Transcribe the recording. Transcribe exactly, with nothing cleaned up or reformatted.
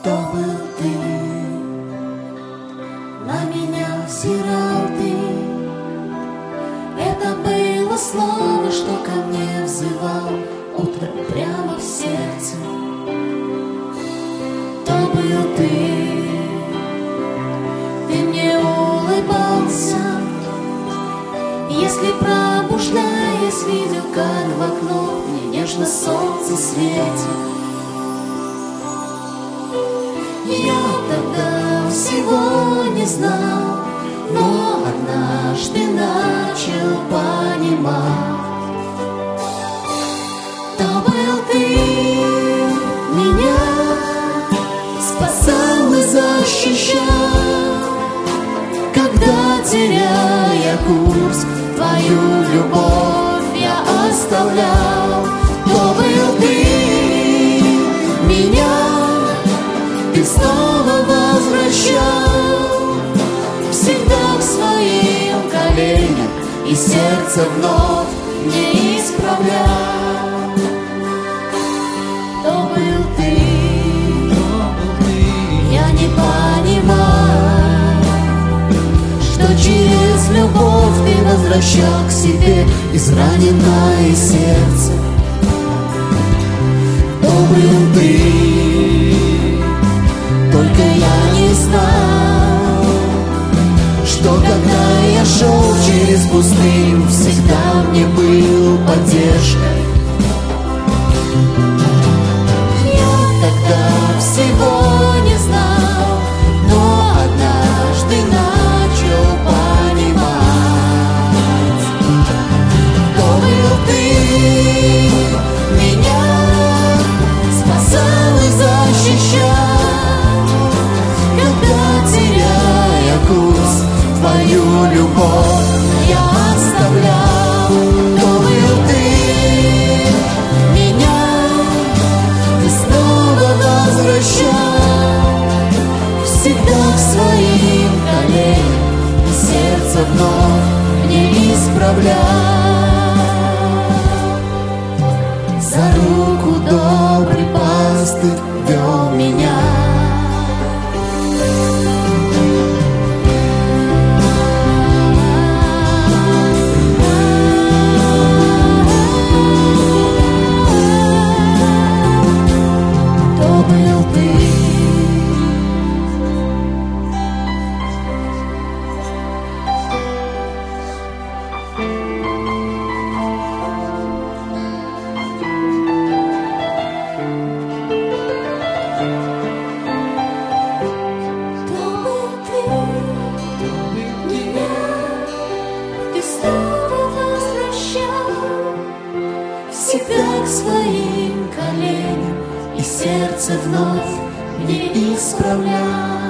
Кто был ты? На меня взирал ты. Это было слово, что ко мне взывал утром прямо в сердце. Кто был ты? Ты мне улыбался, если пробуждаясь, видел, как в окно мне нежно солнце светит. Я тогда всего не знал, но однажды начал понимать. Кто был ты? Меня спасал и защищал, когда, теряя курс, твою любовь я оставлял. Кто был ты? Меня ты снова возвращал всегда к своим коленям, и сердце вновь не исправлял. Кто был ты? Я не понимаю, что через любовь ты возвращал к себе израненное сердце. Кто был ты? Только я не знал, что когда я шел через пустыню, всегда мне был поддержкой. Я тогда всего не знал, но однажды начал понимать. Кто был ты? Меня спасал и защищал, твою любовь я оставлял. Кто был ты? Меня ты снова возвращал всегда к своим коленям, и сердце вновь не исправлял. За руку добрый пастырь вел меня. Всегда к своим коленям, и сердце вновь не исправлял.